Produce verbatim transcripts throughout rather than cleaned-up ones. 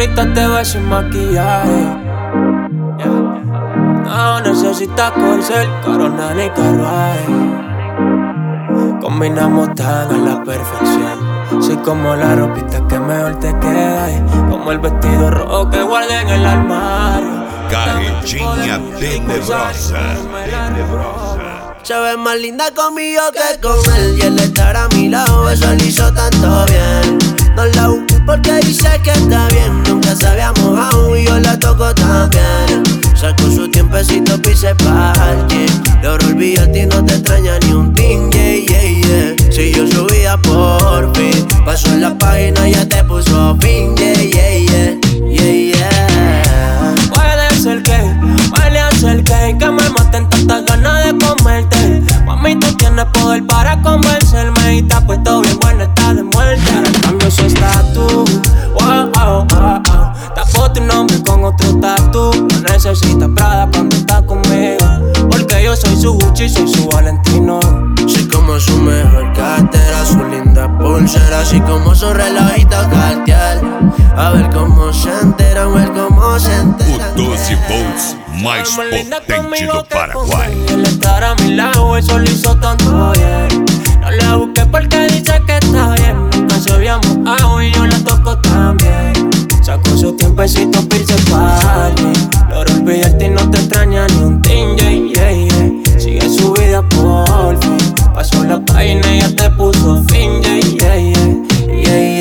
Ahorita te ves sin maquillaje. Yeah. No necesitas corset, corona ni carruaje. Combinamos tan a la perfección. Soy como la ropita que mejor te queda y como el vestido rojo que guardé en el armario. Carretinha tenebrosa, tenebrosa. Se ve más linda conmigo que con él. Y él estar a mi lado, eso le hizo tanto bien. No la busqué porque dice que está bien. Nunca se había mojado y yo la toco también. Sacó su tiempecito, pise parking. Logró olvidarte y no te extraña ni un ting, yeah, yeah, yeah. Si yo subía por fin, pasó en la página y ya te puso fin, yeah, yeah, yeah, yeah, yeah. Puede ser que, puede ser que, que me maten tantas ganas de comerte. Mami, tú tienes poder para convencerme y te has puesto bien buena, está de muerte. Ahora cambio su estatus, wow, wow, wow, wow. Tapó tu nombre con otro tatu. No necesitas Prada cuando estás conmigo, porque yo soy su Gucci, soy su Valentino. Soy como su mejor cartera, su linda pulsera, así como su relojito Cartier. A ver cómo se enteran, a ver cómo se enteran. O doze volts mais potente do Paraguai. Él estar a mi lado, eso lo hizo tanto bien. No la busqué porque dice que está bien. Nunca se había mojado y yo la toco también. Sacó su tiempecito, pirse party. Logró olvidarte y no te extraña ni un ting, yeah, yeah, yeah. Sigue su vida por fin. Pasó la página y ya te puso fin, yeah, yeah, yeah, yeah,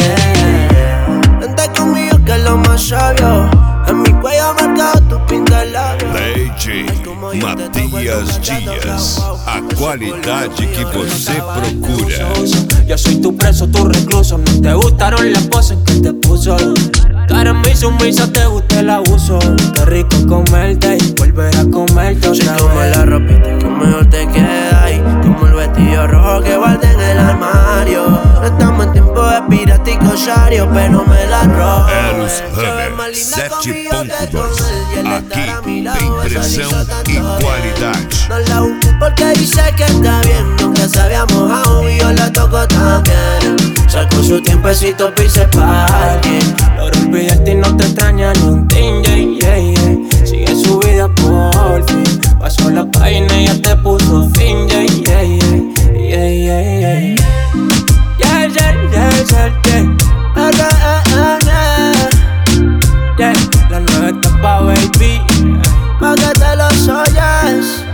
yeah. Vente conmigo que es lo más sabio. En mi cuello marcado tu pinta el labio. D J Matias Dias, a qualidade que você procura. Yo soy tu preso, tu recluso. No te gustaron las poses que te puso. Tú eres mi sumisa, te gusta el abuso. Qué rico comerte y volver a comerte otra Soy vez. como la ropita que mejor te queda y como el vestido rojo que guardé en el armario. No estamos en tiempo de pirata y cosario, pero me la robo. Eros Hammer sete ponto dois. Aqui tem pressão e qualidade. No la busqué porque dice que está bien. Nunca se había mojado y yo la toco también. Sacó su tiempecito, pise parking. Logró olvidarte y no te extraña ni un ting, yeah, yeah, yeah. Sigue su vida por fin. Pasó la página y ya te puso fin, yeah, yeah, yeah, yeah, yeah, yeah. Yeah, yeah, yeah, yeah, yeah. Ah, ah, ah, ah. Yeah, la nueva etapa, baby. Pa' que te los oyes.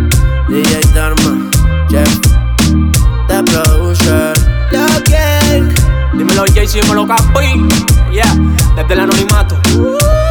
D J Dharma, Jeff, The Producer, The King. Dímelo, Jay, dímelo, Capi. Yeah, desde el anonimato.